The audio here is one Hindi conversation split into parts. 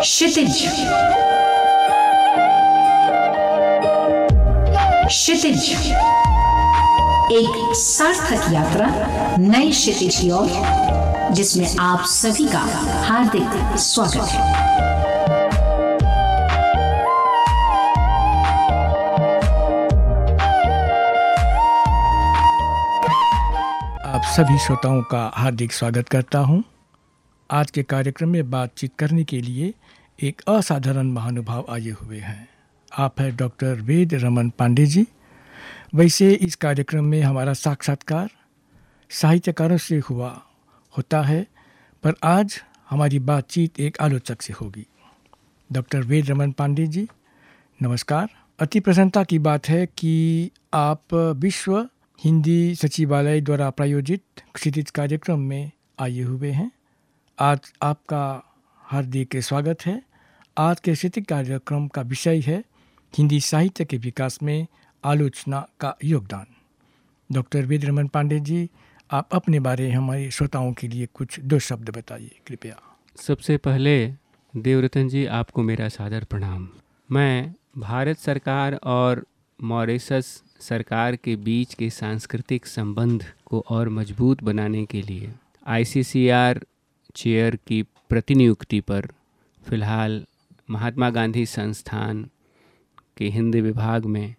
क्षितिज। क्षितिज एक सार्थक यात्रा नए क्षितिज की ओर, जिसमें आप सभी का हार्दिक स्वागत है। आप सभी श्रोताओं का हार्दिक स्वागत करता हूं। आज के कार्यक्रम में बातचीत करने के लिए एक असाधारण महानुभाव आए हुए हैं। आप हैं डॉक्टर वेद रमन पांडे जी। वैसे इस कार्यक्रम में हमारा साक्षात्कार साहित्यकारों से होता है, पर आज हमारी बातचीत एक आलोचक से होगी। डॉक्टर वेद रमन पांडे जी, नमस्कार। अति प्रसन्नता की बात है कि आप विश्व हिंदी सचिवालय द्वारा प्रायोजित क्षितिज कार्यक्रम में आए हुए हैं। आज आपका हार्दिक स्वागत है। आज के क्षितिज कार्यक्रम का विषय है हिंदी साहित्य के विकास में आलोचना का योगदान। डॉक्टर वेद रमन पांडे जी, आप अपने बारे में हमारे श्रोताओं के लिए कुछ दो शब्द बताइए कृपया। सबसे पहले देवरतन जी, आपको मेरा सादर प्रणाम। मैं भारत सरकार और मॉरिशस सरकार के बीच के सांस्कृतिक संबंध को और मजबूत बनाने के लिए ICCR चेयर की प्रतिनियुक्ति पर फ़िलहाल महात्मा गांधी संस्थान के हिंदी विभाग में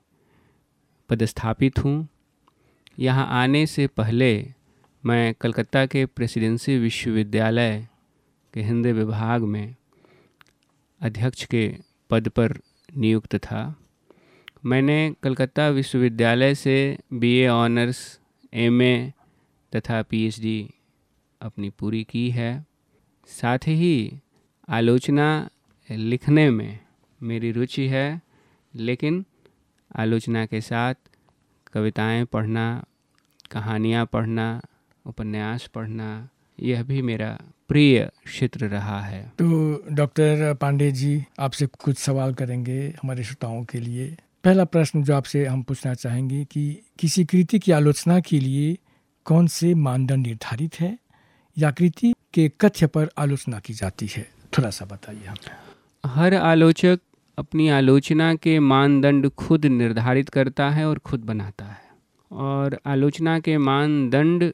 पदस्थापित हूँ। यहाँ आने से पहले मैं कलकत्ता के प्रेसिडेंसी विश्वविद्यालय के हिंदी विभाग में अध्यक्ष के पद पर नियुक्त था। मैंने कलकत्ता विश्वविद्यालय से BA ऑनर्स, MA तथा PhD अपनी पूरी की है। साथ ही आलोचना लिखने में मेरी रुचि है, लेकिन आलोचना के साथ कविताएं पढ़ना, कहानियां पढ़ना, उपन्यास पढ़ना, यह भी मेरा प्रिय क्षेत्र रहा है। तो डॉक्टर पांडे जी, आपसे कुछ सवाल करेंगे हमारे श्रोताओं के लिए। पहला प्रश्न जो आपसे हम पूछना चाहेंगे कि किसी कृति की आलोचना के लिए कौन से मानदंड निर्धारित है, या कृति के कथ्य पर आलोचना की जाती है? थोड़ा सा बताइए हमें। हर आलोचक अपनी आलोचना के मानदंड खुद निर्धारित करता है और खुद बनाता है, और आलोचना के मानदंड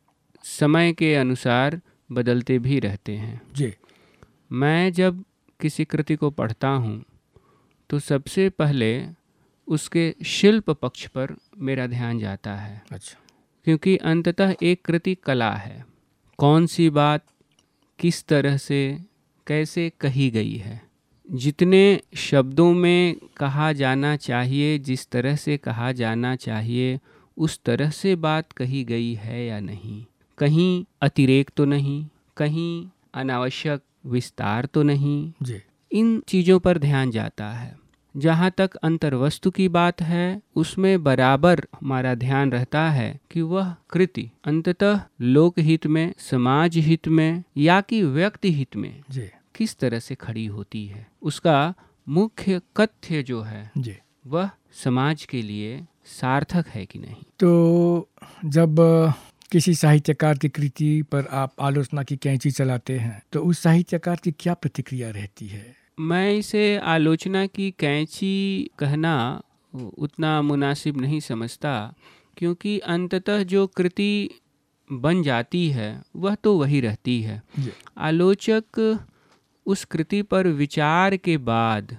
समय के अनुसार बदलते भी रहते हैं जी। मैं जब किसी कृति को पढ़ता हूँ तो सबसे पहले उसके शिल्प पक्ष पर मेरा ध्यान जाता है। अच्छा। क्योंकि अंततः एक कृति कला है। कौन सी बात किस तरह से कैसे कही गई है, जितने शब्दों में कहा जाना चाहिए, जिस तरह से कहा जाना चाहिए, उस तरह से बात कही गई है या नहीं, कहीं अतिरेक तो नहीं, कहीं अनावश्यक विस्तार तो नहीं जी। इन चीज़ों पर ध्यान जाता है। जहाँ तक अंतर्वस्तु की बात है, उसमें बराबर हमारा ध्यान रहता है कि वह कृति अंततः लोकहित में, समाज हित में या कि व्यक्ति हित में जी किस तरह से खड़ी होती है। उसका मुख्य कथ्य जो है जी वह समाज के लिए सार्थक है कि नहीं। तो जब किसी साहित्यकार की कृति पर आप आलोचना की कैंची चलाते हैं, तो उस साहित्यकार की क्या प्रतिक्रिया रहती है? मैं इसे आलोचना की कैंची कहना उतना मुनासिब नहीं समझता, क्योंकि अंततः जो कृति बन जाती है वह तो वही रहती है। आलोचक उस कृति पर विचार के बाद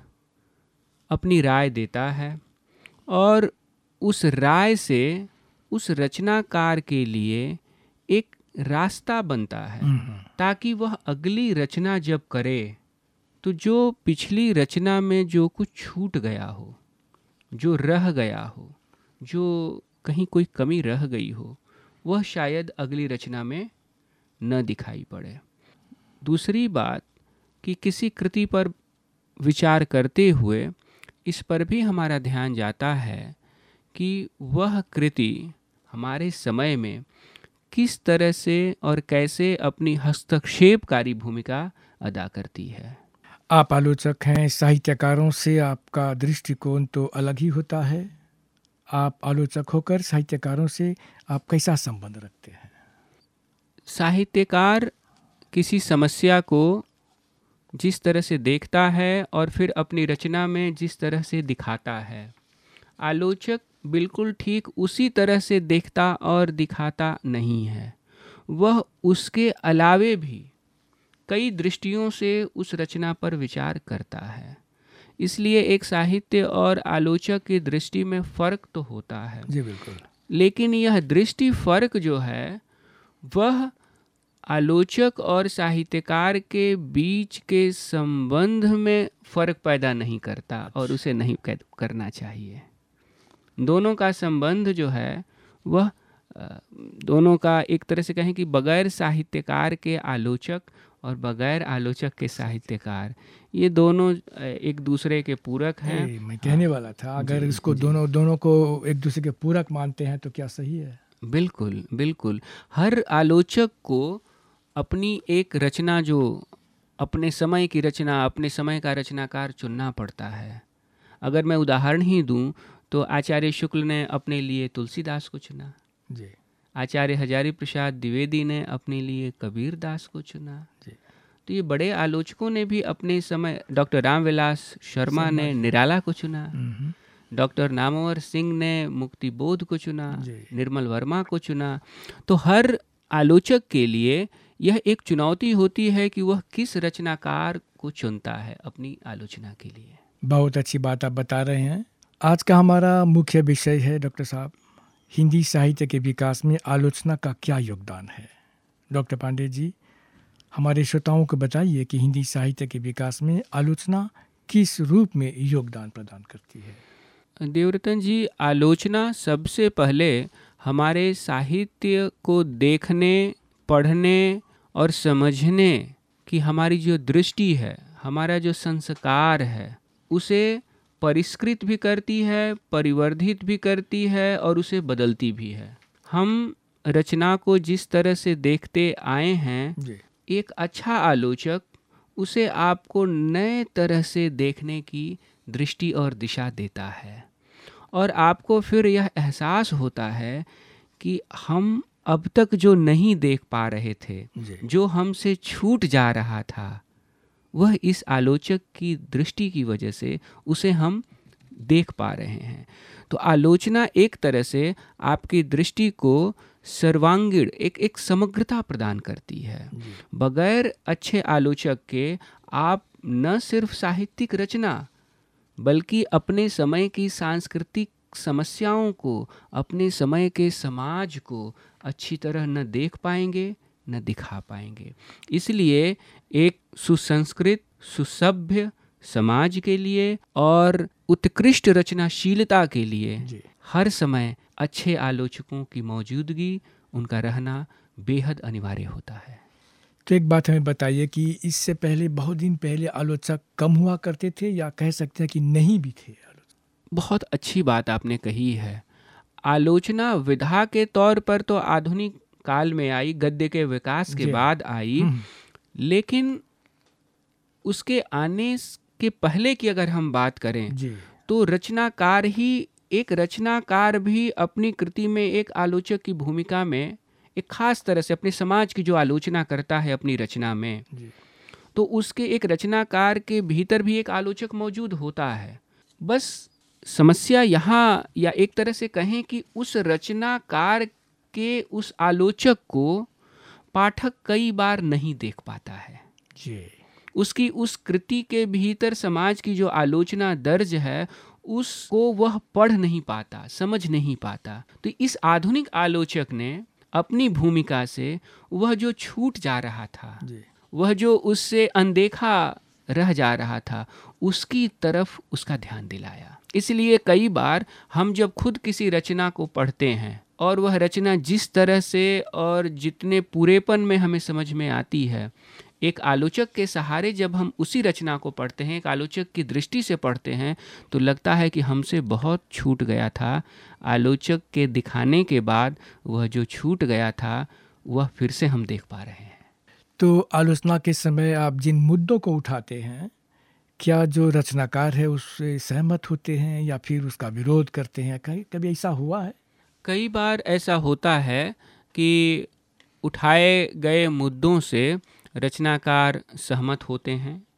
अपनी राय देता है, और उस राय से उस रचनाकार के लिए एक रास्ता बनता है, ताकि वह अगली रचना जब करे तो जो पिछली रचना में जो कुछ छूट गया हो, जो रह गया हो, जो कहीं कोई कमी रह गई हो, वह शायद अगली रचना में न दिखाई पड़े। दूसरी बात कि किसी कृति पर विचार करते हुए इस पर भी हमारा ध्यान जाता है कि वह कृति हमारे समय में किस तरह से और कैसे अपनी हस्तक्षेपकारी भूमिका अदा करती है। आप आलोचक हैं, साहित्यकारों से आपका दृष्टिकोण तो अलग ही होता है। आप आलोचक होकर साहित्यकारों से आप कैसा संबंध रखते हैं? साहित्यकार किसी समस्या को जिस तरह से देखता है और फिर अपनी रचना में जिस तरह से दिखाता है, आलोचक बिल्कुल ठीक उसी तरह से देखता और दिखाता नहीं है। वह उसके अलावे भी कई दृष्टियों से उस रचना पर विचार करता है। इसलिए एक साहित्य और आलोचक की दृष्टि में फ़र्क तो होता है जी बिल्कुल, लेकिन यह दृष्टि फ़र्क जो है वह आलोचक और साहित्यकार के बीच के संबंध में फ़र्क पैदा नहीं करता और उसे नहीं करना चाहिए। दोनों का संबंध जो है वह दोनों का एक तरह से कहें कि बगैर साहित्यकार के आलोचक और बगैर आलोचक के साहित्यकार, ये दोनों एक दूसरे के पूरक हैं। मैं कहने वाला था, अगर इसको दोनों को एक दूसरे के पूरक मानते हैं तो क्या सही है? बिल्कुल बिल्कुल। हर आलोचक को अपनी एक रचना, जो अपने समय की रचना, अपने समय का रचनाकार चुनना पड़ता है। अगर मैं उदाहरण ही दूं तो आचार्य शुक्ल ने अपने लिए तुलसीदास को चुना जी, आचार्य हजारी प्रसाद द्विवेदी ने अपने लिए कबीर दास को चुना जी। तो ये बड़े आलोचकों ने भी अपने समय, डॉक्टर रामविलास शर्मा ने निराला को चुना, डॉक्टर नामवर सिंह ने मुक्तिबोध को चुना, निर्मल वर्मा को चुना। तो हर आलोचक के लिए यह एक चुनौती होती है कि वह किस रचनाकार को चुनता है अपनी आलोचना के लिए। बहुत अच्छी बात आप बता रहे हैं। आज का हमारा मुख्य विषय है डॉक्टर साहब, हिंदी साहित्य के विकास में आलोचना का क्या योगदान है। डॉक्टर पांडे जी, हमारे श्रोताओं को बताइए कि हिंदी साहित्य के विकास में आलोचना किस रूप में योगदान प्रदान करती है। देवरतन जी, आलोचना सबसे पहले हमारे साहित्य को देखने, पढ़ने और समझने की हमारी जो दृष्टि है, हमारा जो संस्कार है, उसे परिष्कृत भी करती है, परिवर्धित भी करती है और उसे बदलती भी है। हम रचना को जिस तरह से देखते आए हैं, एक अच्छा आलोचक उसे आपको नए तरह से देखने की दृष्टि और दिशा देता है और आपको फिर यह एहसास होता है कि हम अब तक जो नहीं देख पा रहे थे, जो हमसे छूट जा रहा था, वह इस आलोचक की दृष्टि की वजह से उसे हम देख पा रहे हैं। तो आलोचना एक तरह से आपकी दृष्टि को सर्वांगीण एक समग्रता प्रदान करती है। बगैर अच्छे आलोचक के आप न सिर्फ साहित्यिक रचना बल्कि अपने समय की सांस्कृतिक समस्याओं को, अपने समय के समाज को अच्छी तरह न देख पाएंगे, न दिखा पाएंगे। इसलिए एक सुसंस्कृत, सुसभ्य समाज के लिए और उत्कृष्ट रचनाशीलता के लिए हर समय अच्छे आलोचकों की मौजूदगी, उनका रहना बेहद अनिवार्य होता है। तो एक बात हमें बताइए कि इससे पहले, बहुत दिन पहले आलोचक कम हुआ करते थे या कह सकते हैं कि नहीं भी थे आलोचक? बहुत अच्छी बात आपने कही है। आलोचना विधा के तौर पर तो आधुनिक काल में आई, गद्य के विकास के बाद आई, लेकिन उसके आने के पहले की अगर हम बात करें तो रचनाकार भी अपनी कृति में एक आलोचक की भूमिका में एक खास तरह से अपने समाज की जो आलोचना करता है अपनी रचना में, तो उसके एक रचनाकार के भीतर भी एक आलोचक मौजूद होता है। बस समस्या यहाँ, या एक तरह से कहें कि उस रचनाकार के उस आलोचक को पाठक कई बार नहीं देख पाता है। उसकी उस कृति के भीतर समाज की जो आलोचना दर्ज है उसको वह पढ़ नहीं पाता, समझ नहीं पाता। तो इस आधुनिक आलोचक ने अपनी भूमिका से वह जो छूट जा रहा था, वह जो उससे अनदेखा रह जा रहा था, उसकी तरफ उसका ध्यान दिलाया। इसलिए कई बार हम जब खुद किसी रचना को पढ़ते हैं और वह रचना जिस तरह से और जितने पूरेपन में हमें समझ में आती है, एक आलोचक के सहारे जब हम उसी रचना को पढ़ते हैं, एक आलोचक की दृष्टि से पढ़ते हैं, तो लगता है कि हमसे बहुत छूट गया था। आलोचक के दिखाने के बाद वह जो छूट गया था वह फिर से हम देख पा रहे हैं। तो आलोचना के समय आप जिन मुद्दों को उठाते हैं, क्या जो रचनाकार है उससे सहमत होते हैं या फिर उसका विरोध करते हैं? कभी ऐसा हुआ है? कई बार ऐसा होता है कि उठाए गए मुद्दों से रचनाकार सहमत होते हैं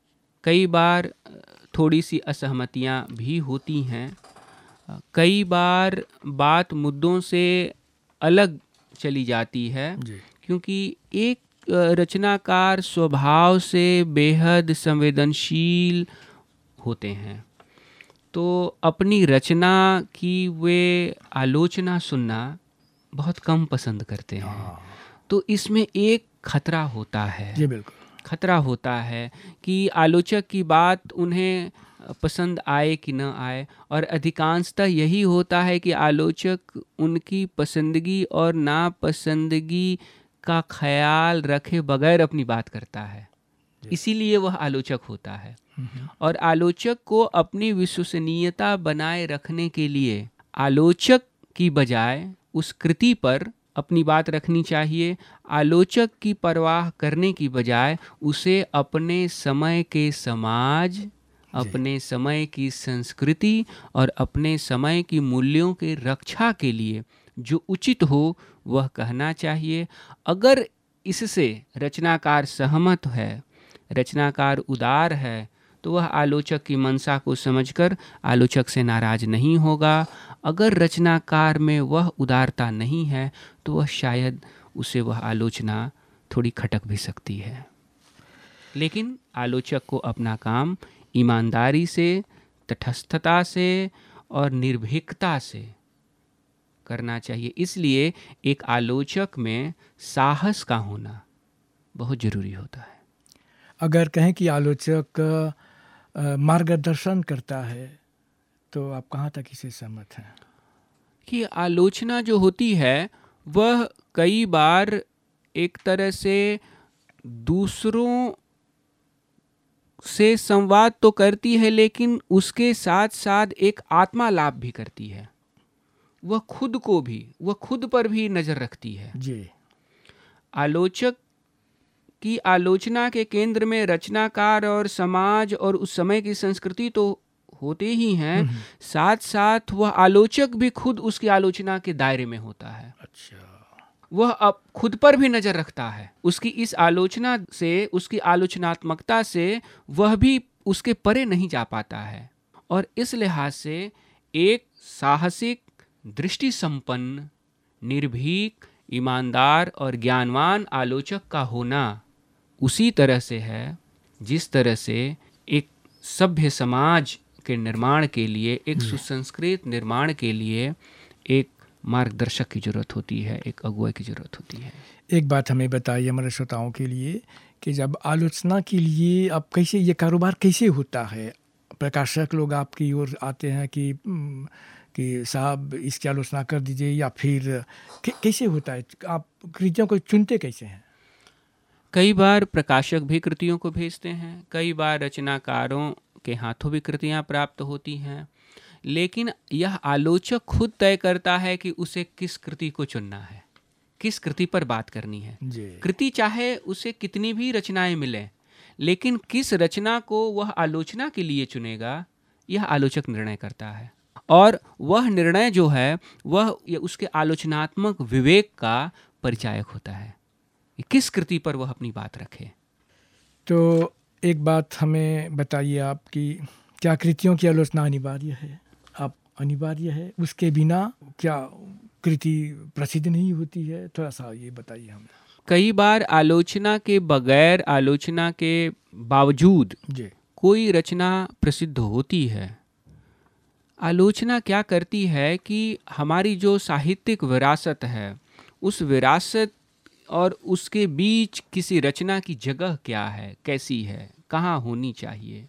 कई बार थोड़ी सी असहमतियां भी होती हैं, कई बार बात मुद्दों से अलग चली जाती है, जी। क्योंकि एक रचनाकार स्वभाव से बेहद संवेदनशील होते हैं, तो अपनी रचना की वे आलोचना सुनना बहुत कम पसंद करते हैं। तो इसमें एक खतरा होता है, जी बिल्कुल, खतरा होता है कि आलोचक की बात उन्हें पसंद आए कि न आए, और अधिकांशतः यही होता है कि आलोचक उनकी पसंदगी और नापसंदगी का ख्याल रखे बगैर अपनी बात करता है, इसीलिए वह आलोचक होता है। और आलोचक को अपनी विश्वसनीयता बनाए रखने के लिए आलोचक की बजाय उस कृति पर अपनी बात रखनी चाहिए। आलोचक की परवाह करने की बजाय उसे अपने समय के समाज, अपने समय की संस्कृति और अपने समय की मूल्यों के रक्षा के लिए जो उचित हो वह कहना चाहिए। अगर इससे रचनाकार सहमत है, रचनाकार उदार है, तो वह आलोचक की मंशा को समझकर आलोचक से नाराज नहीं होगा। अगर रचनाकार में वह उदारता नहीं है तो वह शायद उसे वह आलोचना थोड़ी खटक भी सकती है। लेकिन आलोचक को अपना काम ईमानदारी से, तटस्थता से और निर्भीकता से करना चाहिए। इसलिए एक आलोचक में साहस का होना बहुत ज़रूरी होता है। अगर कहें कि आलोचक मार्गदर्शन करता है तो आप कहाँ तक इसे सहमत हैं? कि आलोचना जो होती है वह कई बार एक तरह से दूसरों से संवाद तो करती है, लेकिन उसके साथ साथ एक आत्मा लाभ भी करती है। वह खुद पर भी नज़र रखती है। जी। आलोचक की आलोचना के केंद्र में रचनाकार और समाज और उस समय की संस्कृति तो होते ही हैं, साथ साथ वह आलोचक भी खुद उसकी आलोचना के दायरे में होता है। अच्छा। वह अब खुद पर भी नज़र रखता है। उसकी इस आलोचना से, उसकी आलोचनात्मकता से वह भी उसके परे नहीं जा पाता है। और इस लिहाज से एक साहसिक, दृष्टि संपन्न, निर्भीक, ईमानदार और ज्ञानवान आलोचक का होना उसी तरह से है जिस तरह से एक सभ्य समाज के निर्माण के लिए, एक सुसंस्कृत निर्माण के लिए एक मार्गदर्शक की जरूरत होती है, एक अगुवा की जरूरत होती है। एक बात हमें बताइए हमारे श्रोताओं के लिए कि जब आलोचना के लिए अब कैसे ये कारोबार कैसे होता है? प्रकाशक लोग आपकी ओर आते हैं कि साहब इसकी आलोचना कर दीजिए, या फिर कैसे होता है? आप कृतियों को चुनते कैसे हैं? कई बार प्रकाशक भी कृतियों को भेजते हैं, कई बार रचनाकारों के हाथों भी कृतियाँ प्राप्त होती हैं, लेकिन यह आलोचक खुद तय करता है कि उसे किस कृति को चुनना है, किस कृति पर बात करनी है। कृति चाहे उसे कितनी भी रचनाएं मिलें, लेकिन किस रचना को वह आलोचना के लिए चुनेगा यह आलोचक निर्णय करता है। और वह निर्णय जो है वह उसके आलोचनात्मक विवेक का परिचायक होता है, किस कृति पर वह अपनी बात रखे। तो एक बात हमें बताइए आप कि क्या कृतियों की आलोचना अनिवार्य है? आप अनिवार्य है, उसके बिना क्या कृति प्रसिद्ध नहीं होती है? थोड़ा सा ये बताइए हमें। कई बार आलोचना के बगैर, आलोचना के बावजूद कोई रचना प्रसिद्ध होती है। आलोचना क्या करती है कि हमारी जो साहित्यिक विरासत है, उस विरासत और उसके बीच किसी रचना की जगह क्या है, कैसी है, कहाँ होनी चाहिए,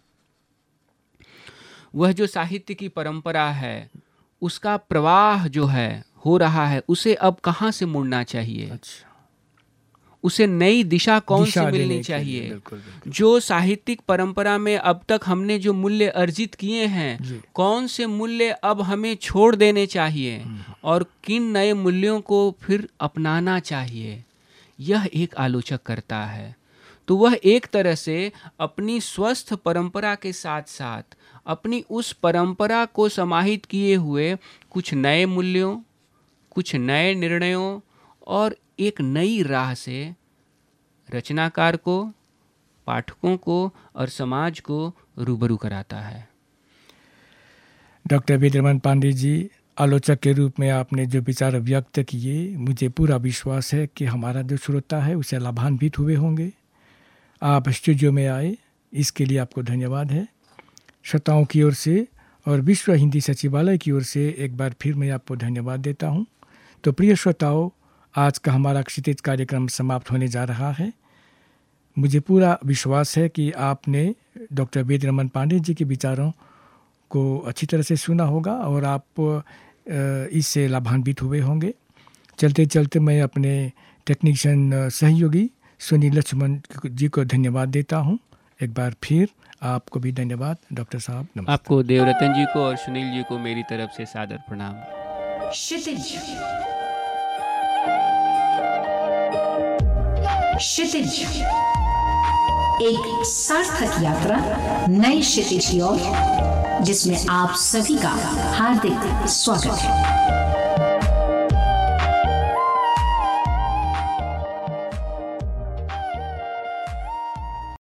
वह जो साहित्य की परंपरा है उसका प्रवाह जो है हो रहा है, उसे अब कहाँ से मुड़ना चाहिए। अच्छा। उसे नई दिशा कौन सी मिलनी चाहिए। बिल्कुल, बिल्कुल। जो साहित्यिक परंपरा में अब तक हमने जो मूल्य अर्जित किए हैं, कौन से मूल्य अब हमें छोड़ देने चाहिए और किन नए मूल्यों को फिर अपनाना चाहिए, यह एक आलोचक करता है। तो वह एक तरह से अपनी स्वस्थ परंपरा के साथ साथ अपनी उस परंपरा को समाहित किए हुए कुछ नए मूल्यों, कुछ नए निर्णयों और एक नई राह से रचनाकार को, पाठकों को और समाज को रूबरू कराता है। डॉक्टर वेदरमन पांडे जी, आलोचक के रूप में आपने जो विचार व्यक्त किए, मुझे पूरा विश्वास है कि हमारा जो श्रोता है उसे लाभान्वित हुए होंगे। आप स्टूडियो में आए, इसके लिए आपको धन्यवाद है। श्रोताओं की ओर से और विश्व हिंदी सचिवालय की ओर से एक बार फिर मैं आपको धन्यवाद देता हूं। तो प्रिय श्रोताओं, आज का हमारा क्षितिज कार्यक्रम समाप्त होने जा रहा है। मुझे पूरा विश्वास है कि आपने डॉक्टर वेदरमन पांडे जी के विचारों को अच्छी तरह से सुना होगा और आप इससे लाभान्वित हुए होंगे। चलते चलते मैं अपने टेक्नीशियन सहयोगी सुनील लक्ष्मण जी को धन्यवाद देता हूं। एक बार फिर आपको भी धन्यवाद डॉक्टर साहब। नमस्ते। आपको देवरतन जी को और सुनील जी को मेरी तरफ से सादर प्रणाम। क्षितिज क्षितिज, एक सार्थक यात्रा नई क्षितिज की ओर, जिसमें आप सभी का हार्दिक स्वागत है।